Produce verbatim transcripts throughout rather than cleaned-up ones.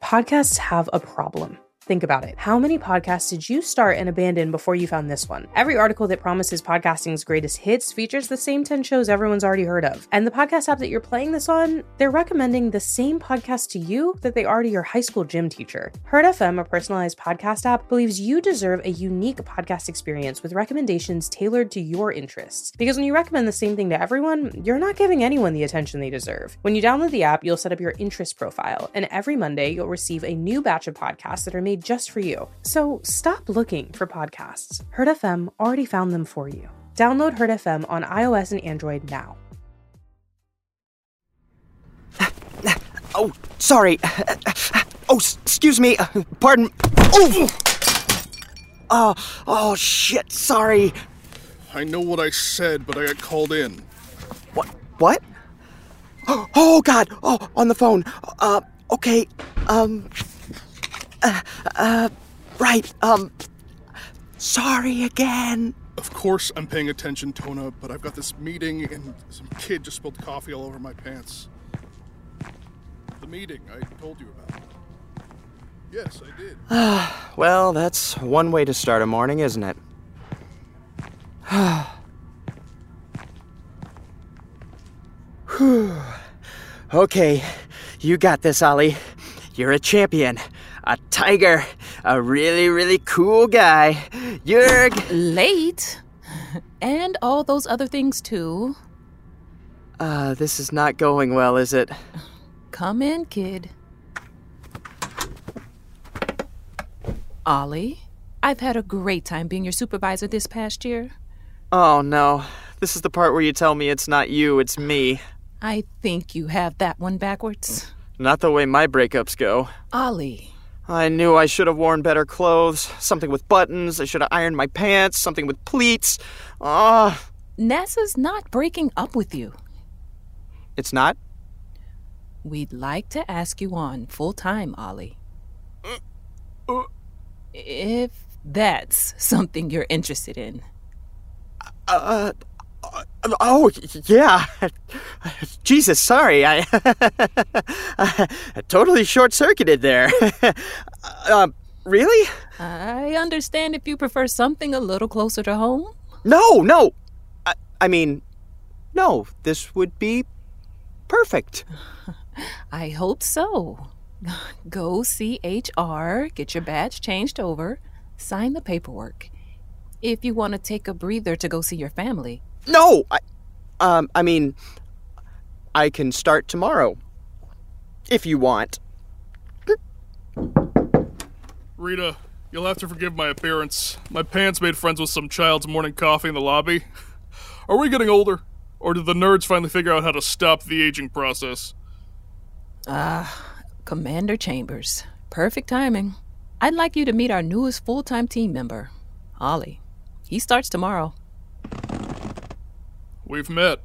Podcasts have a problem. Think about it. How many podcasts did you start and abandon before you found this one? Every article that promises podcasting's greatest hits features the same ten shows everyone's already heard of. And the podcast app that you're playing this on, they're recommending the same podcast to you that they are to your high school gym teacher. Herd F M, a personalized podcast app, believes you deserve a unique podcast experience with recommendations tailored to your interests. Because when you recommend the same thing to everyone, you're not giving anyone the attention they deserve. When you download the app, you'll set up your interest profile, and every Monday you'll receive a new batch of podcasts that are made just for you. So stop looking for podcasts. Herd F M already found them for you. Download Herd F M on iOS and Android now. Oh, sorry. Oh, excuse me. Pardon. Oh! Oh, oh, shit. Sorry. I know what I said, but I got called in. What? What? Oh, God. Oh, on the phone. Uh, okay. Um... Uh, uh, right, um, sorry again. Of course I'm paying attention, Tona, but I've got this meeting and some kid just spilled coffee all over my pants. The meeting I told you about. Yes, I did. Well, that's one way to start a morning, isn't it? Okay, you got this, Ollie. You're a champion. A tiger. A really, really cool guy. Jurg. Late. And all those other things, too. Uh, this is not going well, is it? Come in, kid. Ollie, I've had a great time being your supervisor this past year. Oh, no. This is the part where you tell me it's not you, it's me. I think you have that one backwards. Not the way my breakups go. Ollie. I knew I should have worn better clothes. Something with buttons. I should have ironed my pants. Something with pleats. Ah. Uh, NASA's not breaking up with you. It's not? We'd like to ask you on full-time, Ollie. Uh, uh, if that's something you're interested in. Uh... Uh, oh, yeah. Jesus, sorry. I, I totally short-circuited there. uh, really? I understand if you prefer something a little closer to home. No, no. I, I mean, no, this would be perfect. I hope so. Go see H R, get your badge changed over, sign the paperwork. If you want to take a breather to go see your family. No! I, um, I mean, I can start tomorrow. If you want. Rita, you'll have to forgive my appearance. My pants made friends with some child's morning coffee in the lobby. Are we getting older? Or did the nerds finally figure out how to stop the aging process? Ah, uh, Commander Chambers. Perfect timing. I'd like you to meet our newest full-time team member, Ollie. He starts tomorrow. We've met.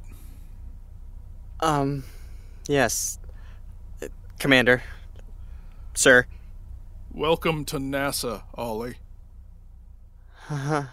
Um, yes. Uh, Commander. Sir. Welcome to NASA, Ollie. Uh-huh.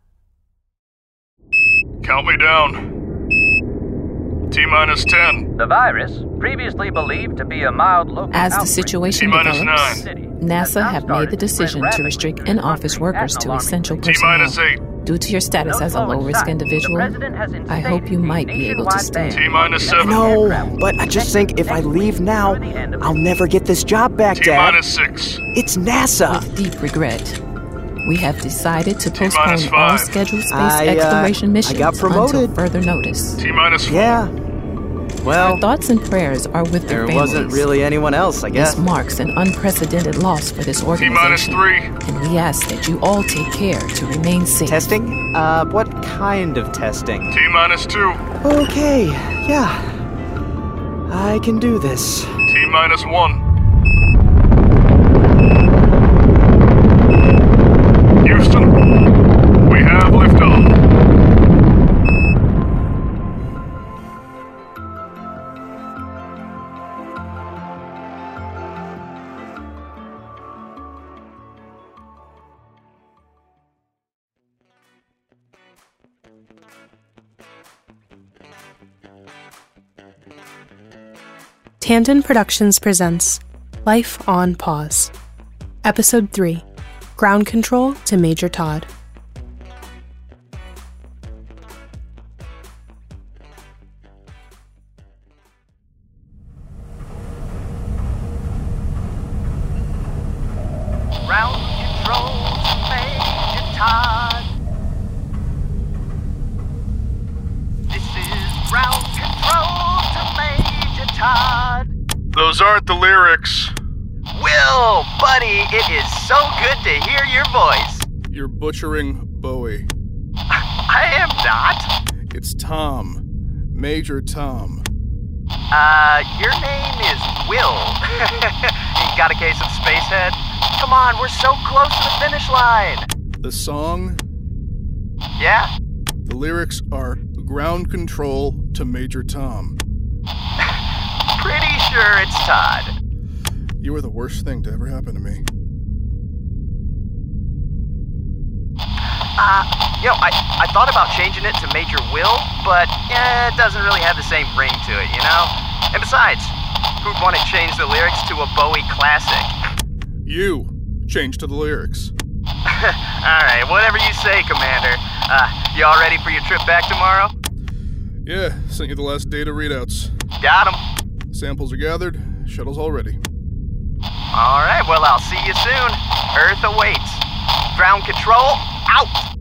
Count me down. T-minus ten. The virus, previously believed to be a mild local As the outbreak, situation T-minus develops, nine. NASA have made the decision to restrict in-office workers to essential T-minus personnel. eight. Due to your status as a low-risk individual, I hope you might be able to stay. T-minus seven. No, but I just think if I leave now, I'll never get this job back, Dad. T-minus six. It's NASA. With deep regret, we have decided to postpone T-minus all five. scheduled space I, uh, exploration missions I got promoted. until further notice. T-minus four. Yeah. Well, Our thoughts and prayers are with their there families. wasn't really anyone else, I guess. This marks an unprecedented loss for this T-minus organization. three. And we ask that you all take care to remain safe. Testing? Uh, what kind of testing? T-minus two. Okay, yeah. I can do this. T-minus one. Houston, we have liftoff. Tandon Productions presents Life on Pause. Episode three, Ground Control to Major Todd. Ground control to Major Todd. This is ground control to Major Todd. Those aren't the lyrics. Will, buddy, it is so good to hear your voice. You're butchering Bowie. I am not. It's Tom. Major Tom. Uh, your name is Will. You got a case of Spacehead? Come on, we're so close to the finish line. The song? Yeah? The lyrics are ground control to Major Tom. Pretty sure it's Todd. You were the worst thing to ever happen to me. Uh, you know, I, I thought about changing it to Major Will, but eh, it doesn't really have the same ring to it, you know? And besides, who'd want to change the lyrics to a Bowie classic? You changed to the lyrics. Alright, whatever you say, Commander. Uh, you all ready for your trip back tomorrow? Yeah, sent you the last data readouts. Got 'em. Samples are gathered, shuttle's all ready. Alright, well, I'll see you soon. Earth awaits. Ground control, out!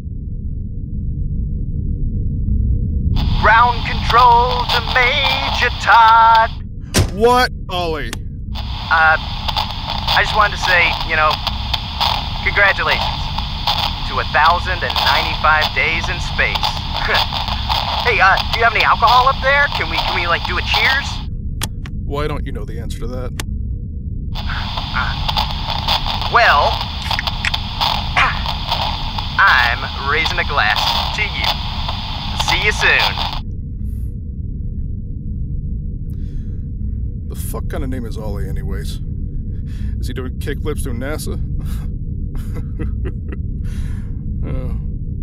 Ground control to Major Todd. What, Ollie? Uh, I just wanted to say, you know, congratulations to a thousand and ninety-five days in space. Hey, uh, do you have any alcohol up there? Can we, can we, like, do a cheers? Why don't you know the answer to that? Uh, well, I'm raising a glass to you. See you soon. The fuck kind of name is Ollie, anyways? Is he doing kickflips through NASA? Oh.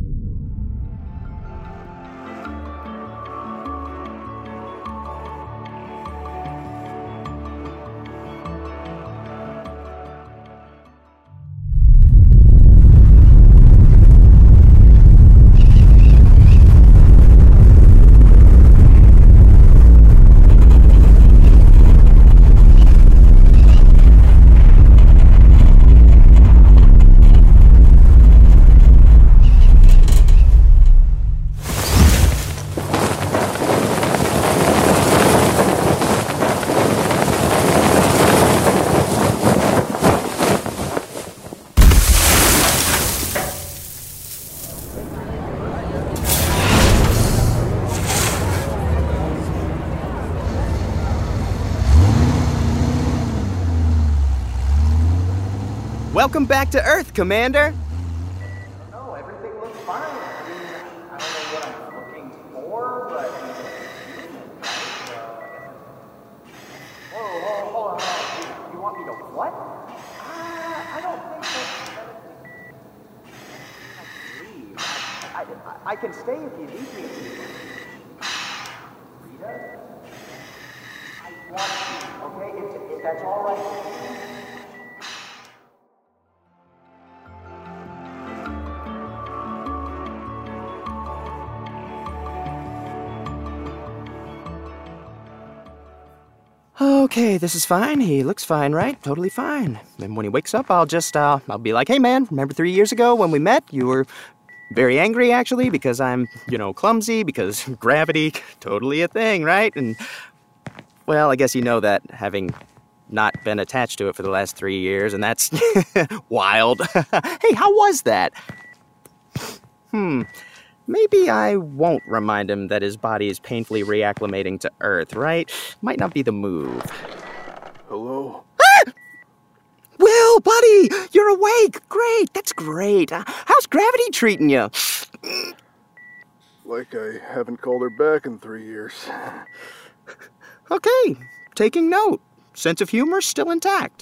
Welcome back to Earth, Commander. No, everything looks fine. I mean, I don't know what I'm looking for, but I mean, it's human, right? So I guess it's... Whoa, whoa, hold on, hold on. You, you want me to what? Uh, I don't think that's... I leave. I, I, I can stay if you need me to. Rita? I want you, okay? If, if that's all right. Okay, this is fine. He looks fine, right? Totally fine. And when he wakes up, I'll just, uh, I'll be like, hey man, remember three years ago when we met? You were very angry, actually, because I'm, you know, clumsy, because gravity, totally a thing, right? And, well, I guess you know that, having not been attached to it for the last three years, and that's wild. Hey, how was that? Hmm. Maybe I won't remind him that his body is painfully reacclimating to Earth, right? Might not be the move. Hello? Ah! Will, buddy, you're awake. Great, that's great. Uh, how's gravity treating you? Like I haven't called her back in three years. Okay, taking note. Sense of humor still intact.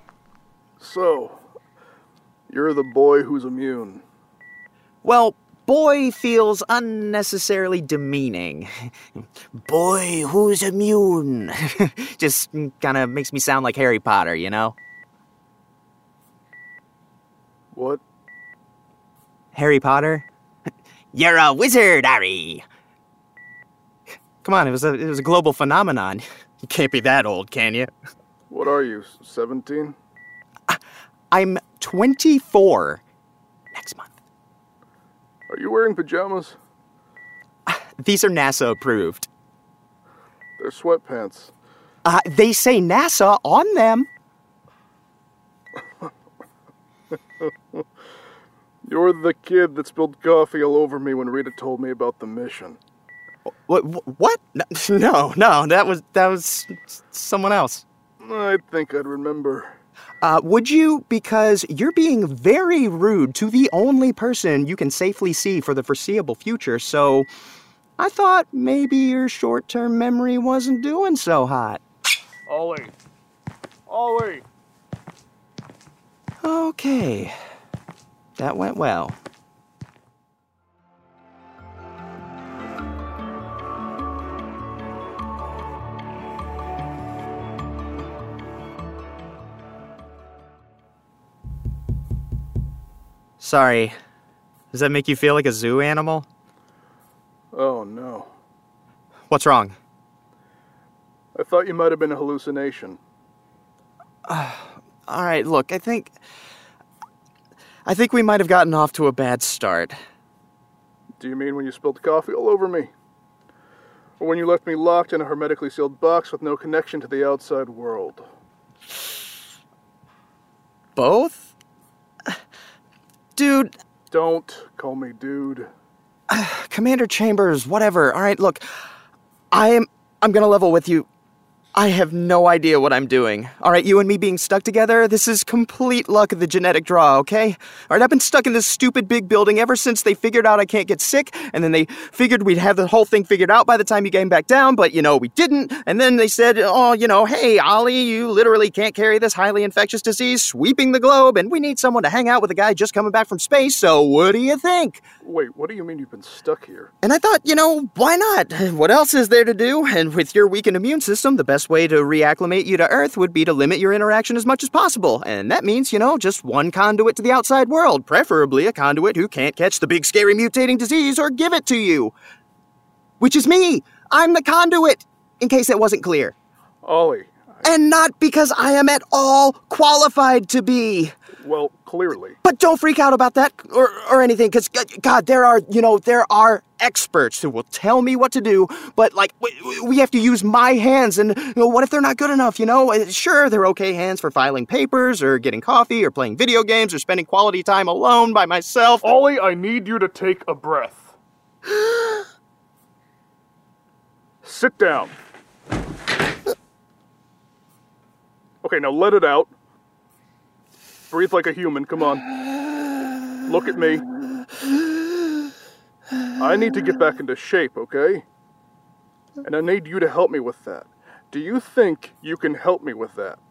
So, you're the boy who's immune. Well, boy feels unnecessarily demeaning. Boy, who's immune? Just kind of makes me sound like Harry Potter, you know? What? Harry Potter? You're a wizard, Harry! Come on, it was a it was a global phenomenon. You can't be that old, can you? What are you, seventeen? I'm twenty-four next month. Are you wearing pajamas? These are NASA approved. They're sweatpants. Uh, they say NASA on them. You're the kid that spilled coffee all over me when Rita told me about the mission. What? What? No, no, that was that was someone else. I think I'd remember. Uh, would you? Because you're being very rude to the only person you can safely see for the foreseeable future, so I thought maybe your short-term memory wasn't doing so hot. Ollie. Ollie. Okay. That went well. Sorry. Does that make you feel like a zoo animal? Oh, no. What's wrong? I thought you might have been a hallucination. Uh, all right, look, I think... I think we might have gotten off to a bad start. Do you mean when you spilled coffee all over me? Or when you left me locked in a hermetically sealed box with no connection to the outside world? Both? Dude... Don't call me dude. Commander Chambers, whatever. All right, look, I am... I'm gonna level with you. I have no idea what I'm doing. All right, you and me being stuck together, this is complete luck of the genetic draw, okay? All right, I've been stuck in this stupid big building ever since they figured out I can't get sick, and then they figured we'd have the whole thing figured out by the time you came back down, but, you know, we didn't, and then they said, oh, you know, hey, Ollie, you literally can't carry this highly infectious disease sweeping the globe, and we need someone to hang out with a guy just coming back from space, so what do you think? Wait, what do you mean you've been stuck here? And I thought, you know, why not? What else is there to do? And with your weakened immune system, the best way to reacclimate you to Earth would be to limit your interaction as much as possible. And that means, you know, just one conduit to the outside world, preferably a conduit who can't catch the big scary mutating disease or give it to you. Which is me. I'm the conduit, in case that wasn't clear. Ollie. I... And not because I am at all qualified to be. Well, clearly. But don't freak out about that or, or anything, because, God, there are, you know, there are experts who will tell me what to do, but, like, we, we have to use my hands, and, you know, what if they're not good enough, you know? Sure, they're okay hands for filing papers or getting coffee or playing video games or spending quality time alone by myself. Ollie, I need you to take a breath. Sit down. Okay, now let it out. Breathe like a human, come on. Look at me. I need to get back into shape, okay? And I need you to help me with that. Do you think you can help me with that?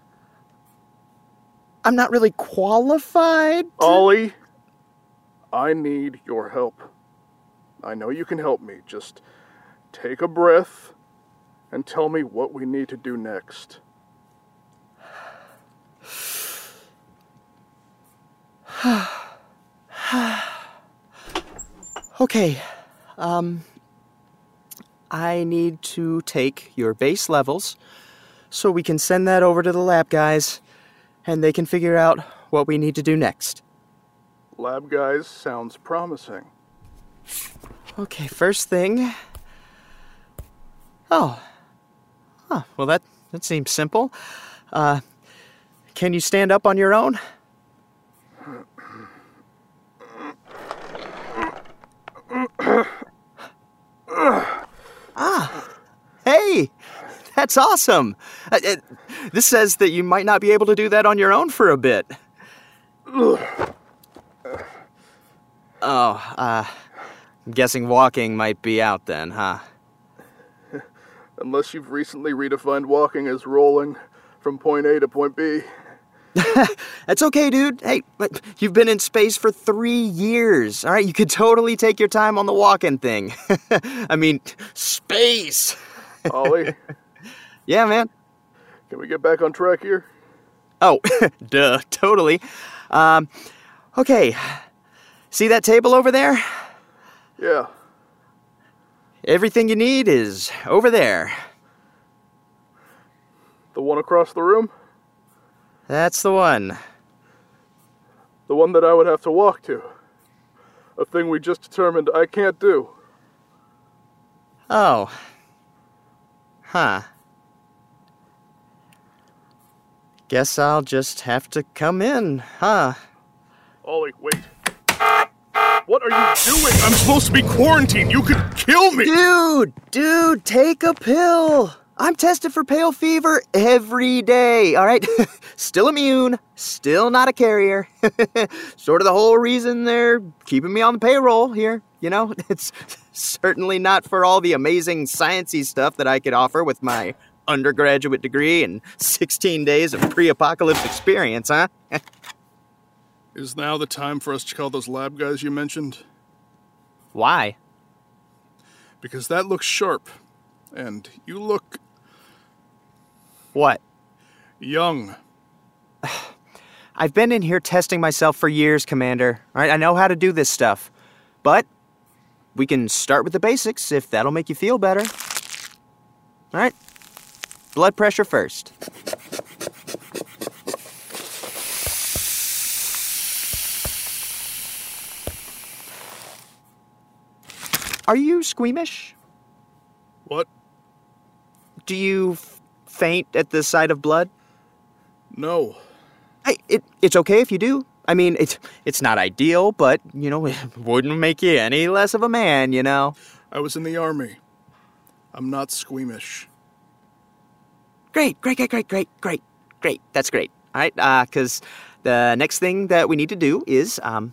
I'm not really qualified. To... Ollie, I need your help. I know you can help me. Just take a breath and tell me what we need to do next. Okay, um, I need to take your base levels so we can send that over to the lab guys and they can figure out what we need to do next. Lab guys sounds promising. Okay, first thing... Oh. Huh, well that, that seems simple. Uh, can you stand up on your own? Ah, hey, that's awesome. Uh, it, this says that you might not be able to do that on your own for a bit. Oh, uh, I'm guessing walking might be out then, huh? Unless you've recently redefined walking as rolling from point A to point B. That's okay, dude. Hey, but you've been in space for three years, all right? You could totally take your time on the walk-in thing. I mean, space. Ollie, Yeah, man. can we get back on track here? Oh, duh, totally. Um, okay. See that table over there? Yeah. Everything you need is over there. The one across the room? That's the one. The one that I would have to walk to. A thing we just determined I can't do. Oh. Huh. Guess I'll just have to come in, huh? Ollie, wait. What are you doing? I'm supposed to be quarantined. You could kill me. Dude, dude, take a pill. I'm tested for pale fever every day, all right? Still immune, still not a carrier. Sort of the whole reason they're keeping me on the payroll here, you know? It's certainly not for all the amazing sciencey stuff that I could offer with my undergraduate degree and sixteen days of pre-apocalypse experience, huh? Is now the time for us to call those lab guys you mentioned? Why? Because that looks sharp. And you look What? young. I've been in here testing myself for years, Commander. All right, I know how to do this stuff. But we can start with the basics if that'll make you feel better. All right. Blood pressure first. Are you squeamish? What? Do you f- faint at the sight of blood? No. Hey, it, it's okay if you do. I mean, it's, it's not ideal, but, you know, it wouldn't make you any less of a man, you know? I was in the army. I'm not squeamish. Great, great, great, great, great, great, great. That's great. All right, uh, because the next thing that we need to do is, um,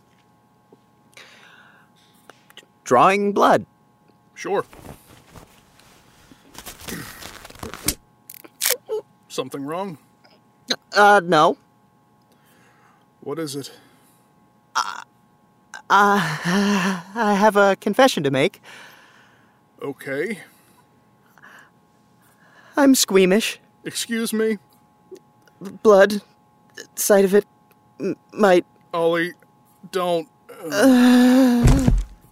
drawing blood. Sure. Something wrong? Uh, no. What is it? Uh, I have a confession to make. Okay. I'm squeamish. Excuse me? Blood, sight of it, m- might... Ollie, don't... Uh... Uh...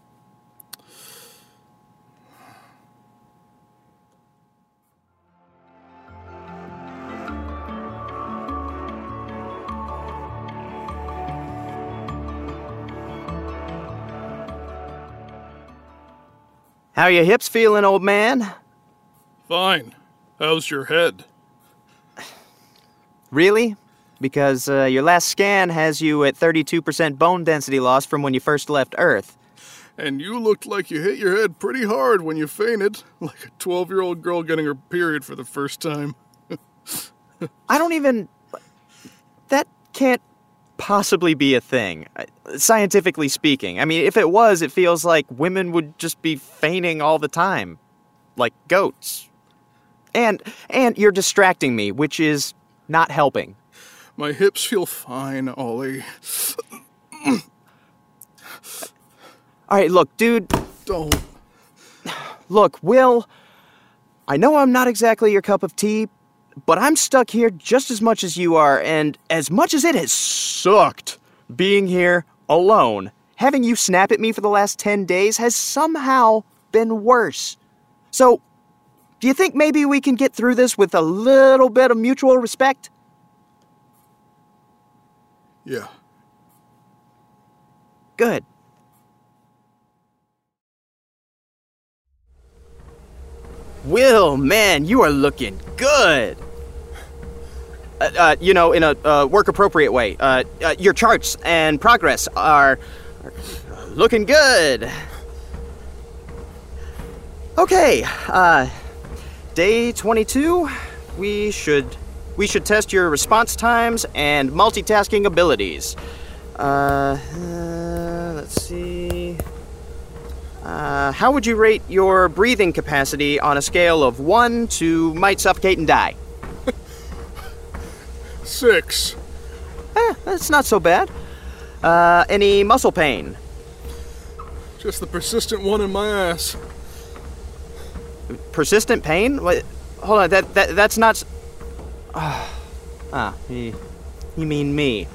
How your hips feeling, old man? Fine. How's your head? Really? Because uh, your last scan has you at thirty-two percent bone density loss from when you first left Earth. And you looked like you hit your head pretty hard when you fainted, like a twelve-year-old girl getting her period for the first time. I don't even... That can't possibly be a thing, scientifically speaking. I mean, if it was, it feels like women would just be fainting all the time. Like goats. And, and you're distracting me, which is not helping. My hips feel fine, Ollie. All right, look, dude. Don't. Look, Will, I know I'm not exactly your cup of tea, but I'm stuck here just as much as you are, and as much as it has sucked being here alone, having you snap at me for the last ten days has somehow been worse. So, do you think maybe we can get through this with a little bit of mutual respect? Yeah. Good. Will, man, you are looking good. Uh, uh, you know, in a uh, work-appropriate way. Uh, uh, your charts and progress are, are looking good. Okay, uh, day twenty-two. We should we should test your response times and multitasking abilities. Uh, uh let's see. Uh, how would you rate your breathing capacity on a scale of one to might suffocate and die? Six. Eh, that's not so bad. Uh, any muscle pain? Just the persistent one in my ass. Persistent pain? What? Hold on, that, that that's not... s- ah, you, you mean me.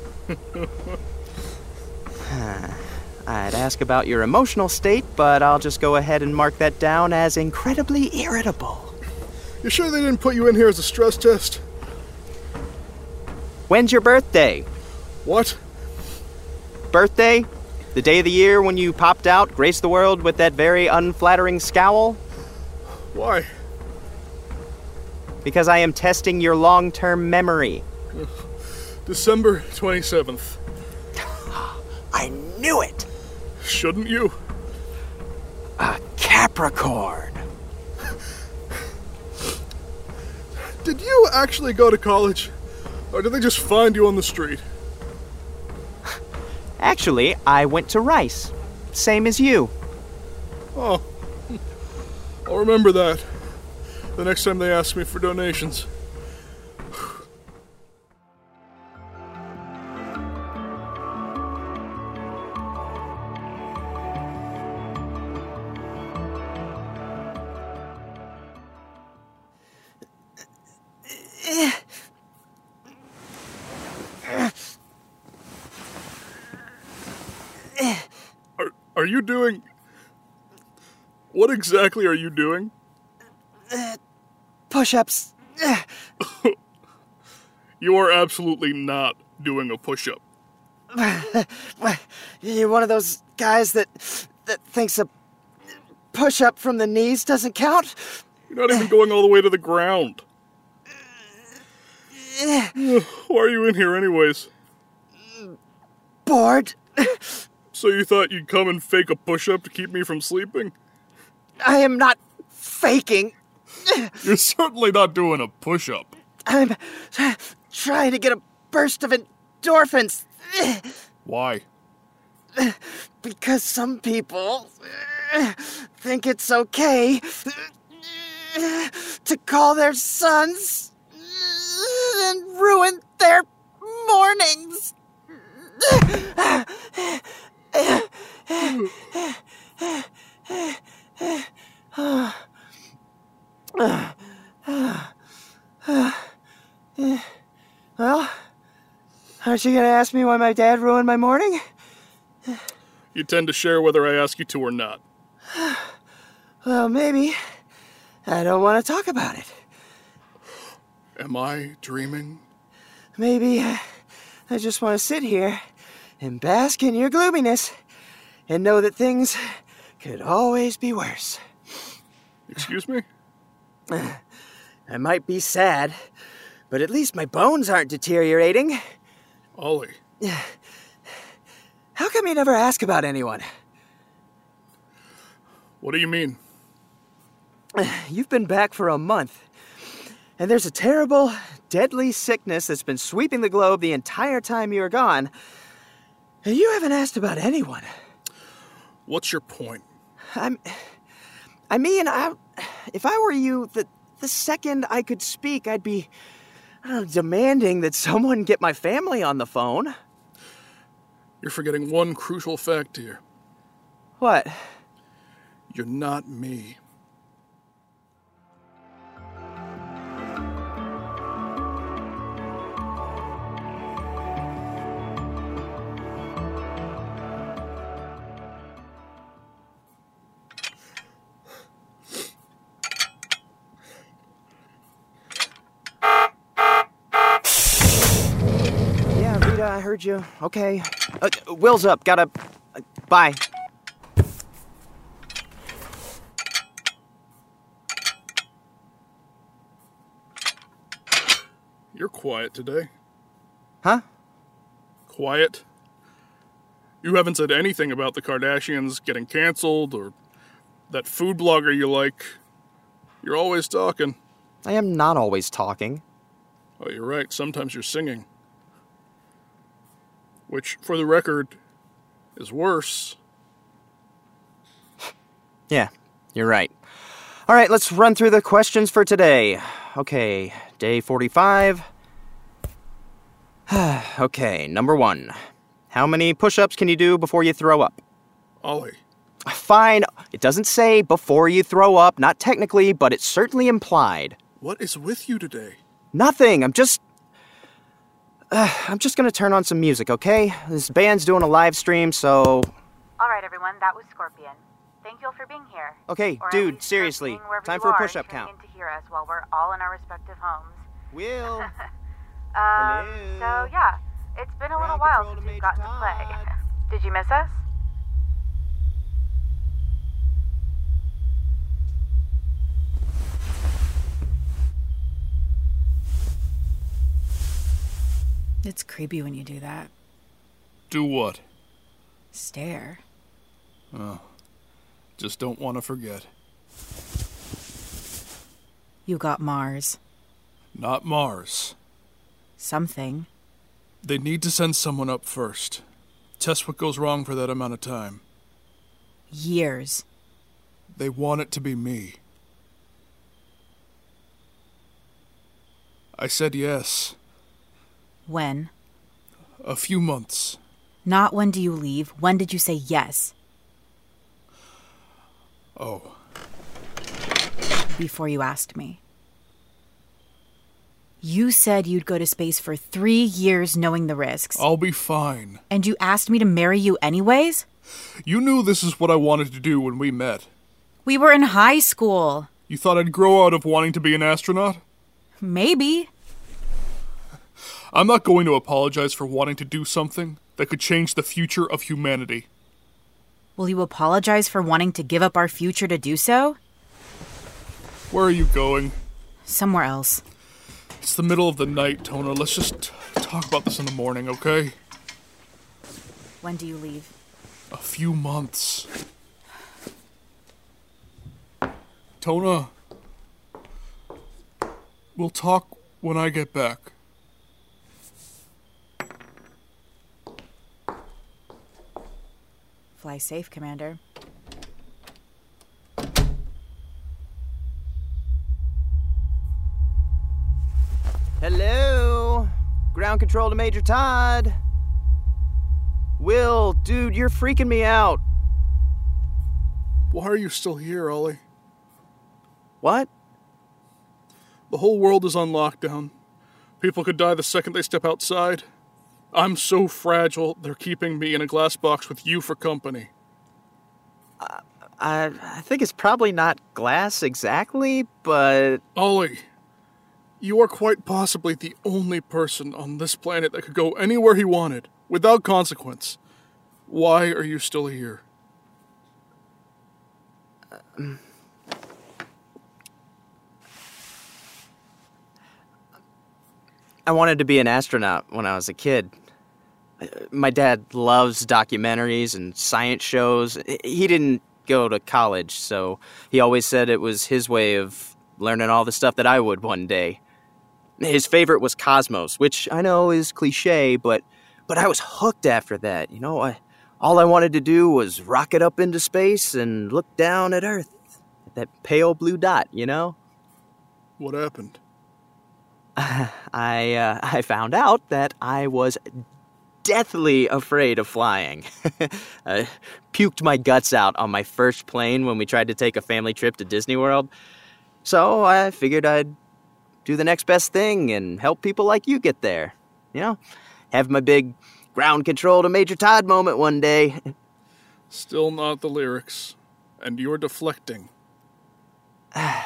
I'd ask about your emotional state, but I'll just go ahead and mark that down as incredibly irritable. You sure they didn't put you in here as a stress test? When's your birthday? What? Birthday? The day of the year when you popped out, graced the world with that very unflattering scowl? Why? Because I am testing your long-term memory. December twenty-seventh. I knew it! Shouldn't you? A Capricorn. Did you actually go to college? Or did they just find you on the street? Actually, I went to Rice. Same as you. Oh. I'll remember that. The next time they ask me for donations. Are, are you doing... What exactly are you doing? Push-ups. You are absolutely not doing a push-up. You're one of those guys that that thinks a push-up from the knees doesn't count? You're not even going all the way to the ground. Why are you in here anyways? Bored. So you thought you'd come and fake a push-up to keep me from sleeping? I am not faking. You're certainly not doing a push-up. I'm trying to get a burst of endorphins. Why? Because some people think it's okay to call their sons and ruin their mornings. Well, aren't you going to ask me why my dad ruined my morning? You tend to share whether I ask you to or not. Well, maybe. I don't want to talk about it. Am I dreaming? Maybe I just want to sit here and bask in your gloominess and know that things could always be worse. Excuse me? I might be sad, but at least my bones aren't deteriorating. Ollie. How come you never ask about anyone? What do you mean? You've been back for a month, and there's a terrible, deadly sickness that's been sweeping the globe the entire time you were gone, and you haven't asked about anyone. What's your point? I'm... I mean, I, if I were you, the, the second I could speak, I'd be, I don't know, demanding that someone get my family on the phone. You're forgetting one crucial fact here. What? You're not me. I heard you. Okay. Uh, Will's up. Gotta... Uh, bye. You're quiet today. Huh? Quiet? You haven't said anything about the Kardashians getting canceled or that food blogger you like. You're always talking. I am not always talking. Oh, you're right. Sometimes you're singing. Which, for the record, is worse. Yeah, you're right. All right, let's run through the questions for today. Okay, day forty-five. Okay, number one. How many push-ups can you do before you throw up? Ollie, Fine. It doesn't say before you throw up, not technically, but it's certainly implied. what is with you today? Nothing. I'm just... Uh, I'm just gonna turn on some music, okay? This band's doing a live stream, so... All right, everyone, that was Scorpion. Thank you all for being here. Okay, Or at dude, least for seriously. being wherever Time you for a are, push-up tuning count. in to hear us while we're all in our respective homes. Will. Um, Hello? so yeah, it's been a little Ground while control to since we've Major gotten to play. Todd. Did you miss us? It's creepy when you do that. Do what? Stare. Oh, just don't want to forget. You got Mars. Not Mars. Something. They need to send someone up first. Test what goes wrong for that amount of time. Years. They want it to be me. I said yes. When? A few months. Not when do you leave. When did you say yes? Oh, Before you asked me. You said you'd go to space for three years knowing the risks. I'll be fine. And you asked me to marry you anyways? You knew this is what I wanted to do when we met. We were in high school. You thought I'd grow out of wanting to be an astronaut? Maybe. I'm not going to apologize for wanting to do something that could change the future of humanity. Will you apologize for wanting to give up our future to do so? Where are you going? Somewhere else. It's the middle of the night, Tona. Let's just talk about this in the morning, okay? When do you leave? A few months. Tona, we'll talk when I get back. Fly safe, Commander. Hello? Ground control to Major Todd. Will, dude, you're freaking me out. Why are you still here, Ollie? What? The whole world is on lockdown. People could die the second they step outside. I'm so fragile, they're keeping me in a glass box with you for company. I, I think it's probably not glass exactly, but... Ollie, you are quite possibly the only person on this planet that could go anywhere he wanted, without consequence. Why are you still here? Um, I wanted to be an astronaut when I was a kid. My dad loves documentaries and science shows. He didn't go to college, so he always said it was his way of learning all the stuff that I would one day. His favorite was Cosmos, which I know is cliche, but but I was hooked after that. You know, I, all I wanted to do was rocket up into space and look down at Earth, at that pale blue dot, you know? What happened? I uh, I found out that I was deathly afraid of flying. I puked my guts out on my first plane when we tried to take a family trip to Disney World. So I figured I'd do the next best thing and help people like you get there. You know, have my big ground control to Major Todd moment one day. Still not the lyrics. And you're deflecting. I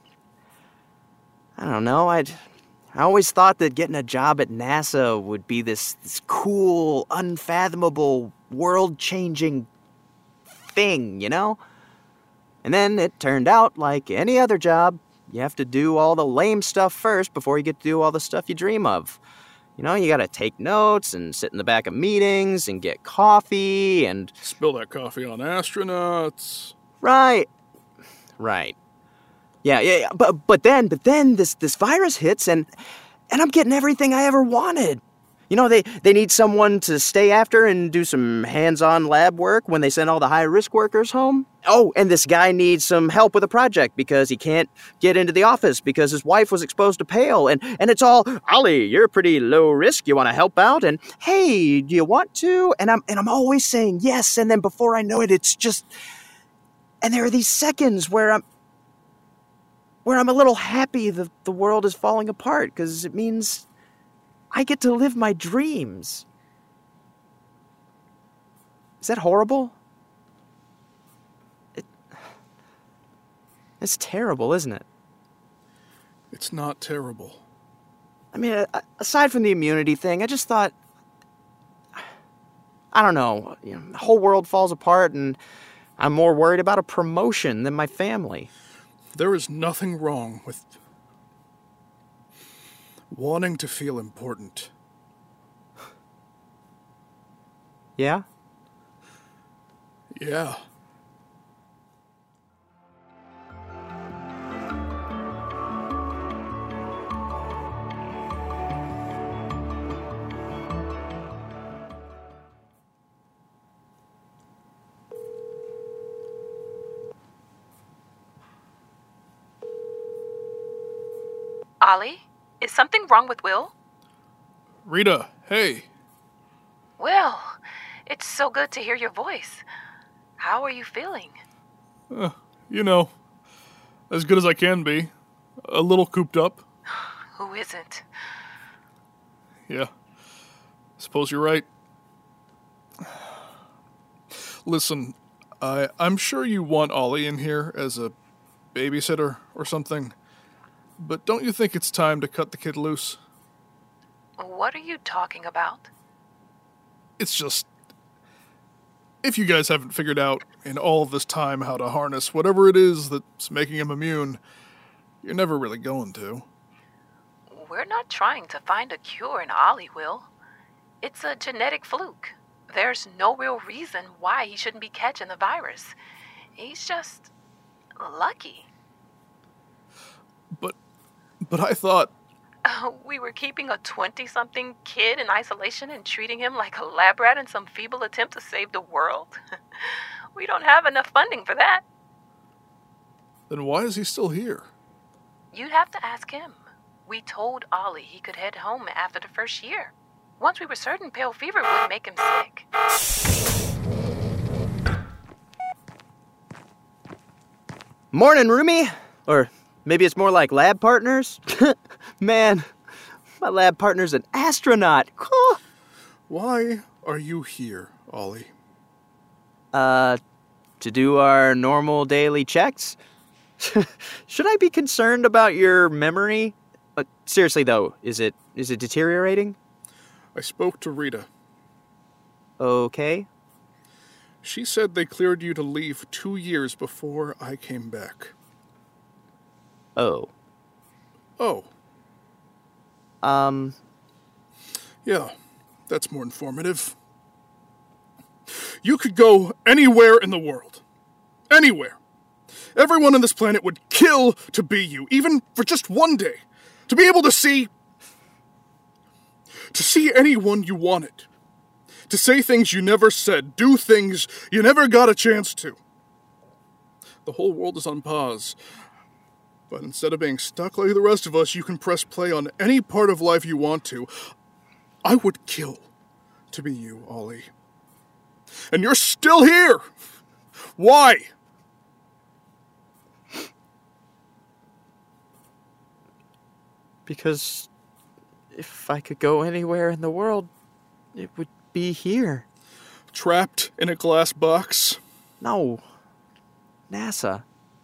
don't know, I'd... I always thought that getting a job at NASA would be this, this cool, unfathomable, world-changing thing, you know? And then it turned out, like any other job, you have to do all the lame stuff first before you get to do all the stuff you dream of. You know, you gotta take notes and sit in the back of meetings and get coffee and... Spill that coffee on astronauts. Right. Right. Yeah, yeah, yeah, but but then, but then this this virus hits and and I'm getting everything I ever wanted. You know, they, they need someone to stay after and do some hands-on lab work when they send all the high-risk workers home. Oh, and this guy needs some help with a project because he can't get into the office because his wife was exposed to pale. And, and it's all, Ollie, you're pretty low risk. You want to help out? And, hey, do you want to? And I'm, and I'm always saying yes. And then before I know it, it's just... And there are these seconds where I'm... where I'm a little happy that the world is falling apart because it means... I get to live my dreams. Is that horrible? It, it's terrible, isn't it? It's not terrible. I mean, aside from the immunity thing, I just thought... I don't know. You know, the whole world falls apart and I'm more worried about a promotion than my family. There is nothing wrong with... wanting to feel important. Yeah? Yeah. Ollie, is something wrong with Will? Rita, hey. Will, it's so good to hear your voice. How are you feeling? Uh, you know, as good as I can be. A little cooped up. Who isn't? Yeah. Suppose you're right. Listen, I, I'm sure you want Ollie in here as a babysitter or something. But don't you think it's time to cut the kid loose? What are you talking about? It's just... if you guys haven't figured out in all of this time how to harness whatever it is that's making him immune, you're never really going to. We're not trying to find a cure in Ollie, Will. It's a genetic fluke. There's no real reason why he shouldn't be catching the virus. He's just... lucky. But... but I thought... Uh, we were keeping a twenty-something kid in isolation and treating him like a lab rat in some feeble attempt to save the world. We don't have enough funding for that. Then why is he still here? You'd have to ask him. We told Ollie he could head home after the first year. Once we were certain pale fever would make him sick. Morning, roomie. Or maybe it's more like lab partners. Man, my lab partner's an astronaut. Cool. Why are you here, Ollie? Uh, to do our normal daily checks? Should I be concerned about your memory? Uh, seriously, though, is it is it deteriorating? I spoke to Rita. Okay. She said they cleared you to leave two years before I came back. Oh. Oh. Um... Yeah, that's more informative. You could go anywhere in the world. Anywhere. Everyone on this planet would kill to be you, even for just one day. To be able to see... To see anyone you wanted. To say things you never said. Do things you never got a chance to. The whole world is on pause. But instead of being stuck like the rest of us, you can press play on any part of life you want to. I would kill to be you, Ollie. And you're still here! Why? Because if I could go anywhere in the world, it would be here. Trapped in a glass box? No. NASA.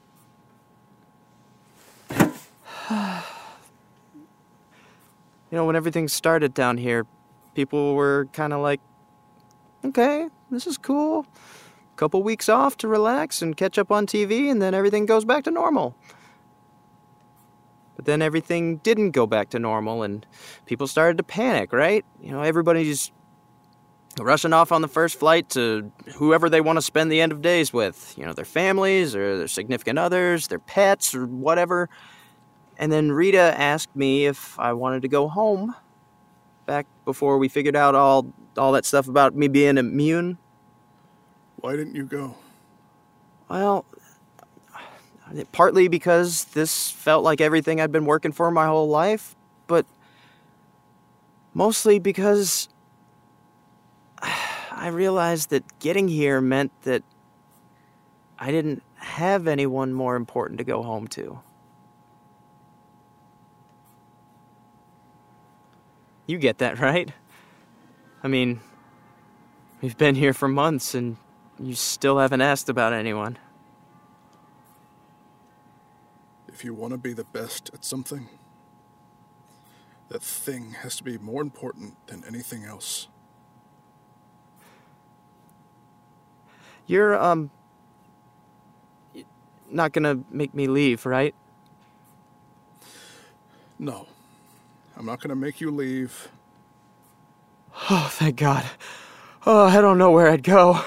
You know, when everything started down here, people were kind of like, okay, this is cool. Couple weeks off to relax and catch up on T V, and then everything goes back to normal. But then everything didn't go back to normal, and people started to panic, right? You know, everybody's rushing off on the first flight to whoever they want to spend the end of days with. You know, their families, or their significant others, their pets, or whatever. And then Rita asked me if I wanted to go home. back before we figured out all all that stuff about me being immune. Why didn't you go? Well, partly because this felt like everything I'd been working for my whole life, but mostly because I realized that getting here meant that I didn't have anyone more important to go home to. You get that, right? I mean, we've been here for months and you still haven't asked about anyone. If you want to be the best at something, that thing has to be more important than anything else. You're, um, not gonna make me leave, right? No. I'm not gonna make you leave. Oh, thank God. Oh, I don't know where I'd go.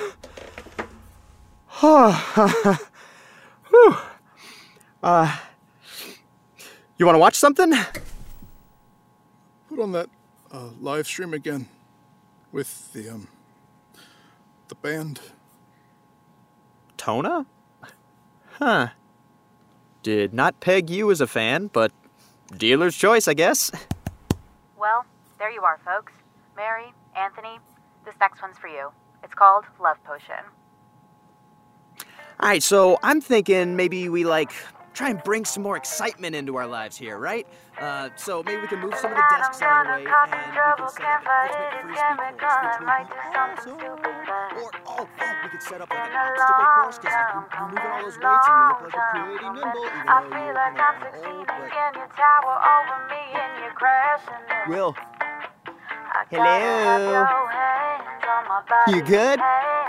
Oh, whew. Uh, you want to watch something? Put on that uh, live stream again with the, um, the band. Tona? Huh. Did not peg you as a fan, but dealer's choice, I guess. Well, there you are, folks. Mary, Anthony, this next one's for you. It's called Love Potion. Alright, so I'm thinking maybe we, like, try and bring some more excitement into our lives here, right? Uh, so maybe we can move some of the desks out of the way, and we can set up an ultimate frisbee course, which would be awesome. Or, oh, oh, we could set up, like, an obstacle course, because, like, you're, you're moving all those weights, and you look like you're pretty nimble, even though you're, you know, kind of old, but... Will. Hello? You good?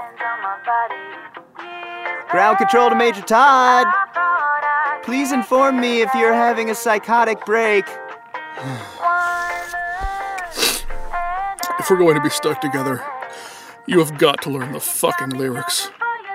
Ground control to Major Todd. Please inform me if you're having a psychotic break. If we're going to be stuck together, you have got to learn the fucking lyrics.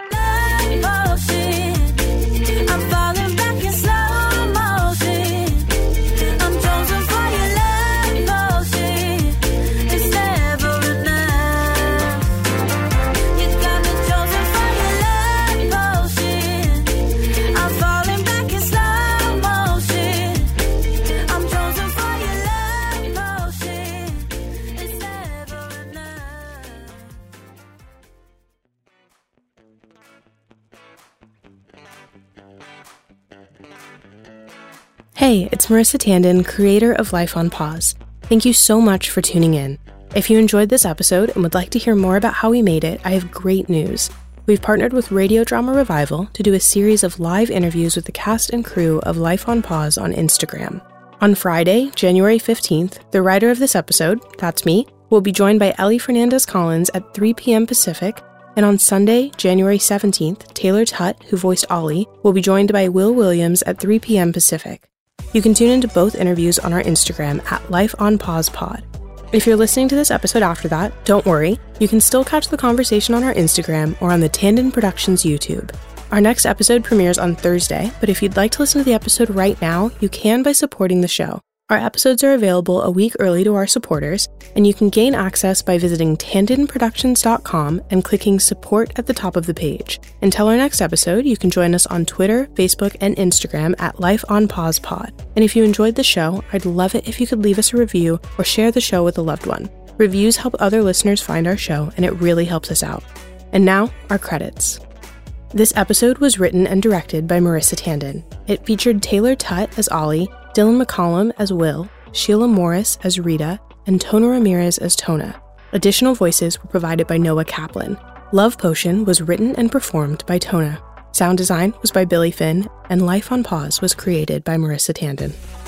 Hey, it's Marissa Tandon, creator of Life on Pause. Thank you so much for tuning in. If you enjoyed this episode and would like to hear more about how we made it, I have great news. We've partnered with Radio Drama Revival to do a series of live interviews with the cast and crew of Life on Pause on Instagram. On Friday, January fifteenth, the writer of this episode, that's me, will be joined by Ellie Fernandez-Collins at three p.m. Pacific, and on Sunday, January seventeenth, Taylor Tutt, who voiced Ollie, will be joined by Will Williams at three p.m. Pacific. You can tune into both interviews on our Instagram at Life on Pause Pod. If you're listening to this episode after that, don't worry, you can still catch the conversation on our Instagram or on the Tandon Productions YouTube. Our next episode premieres on Thursday, but if you'd like to listen to the episode right now, you can by supporting the show. Our episodes are available a week early to our supporters, and you can gain access by visiting tandon productions dot com and clicking support at the top of the page. Until our next episode, you can join us on Twitter, Facebook, and Instagram at Life on Pause Pod. And if you enjoyed the show, I'd love it if you could leave us a review or share the show with a loved one. Reviews help other listeners find our show, and it really helps us out. And now, our credits. This episode was written and directed by Marissa Tandon. It featured Taylor Tutt as Ollie, Dylan McCollum as Will, Sheila Morris as Rita, and Tona Ramirez as Tona. Additional voices were provided by Noah Kaplan. Love Potion was written and performed by Tona. Sound design was by Billy Finn, and Life on Pause was created by Marissa Tandon.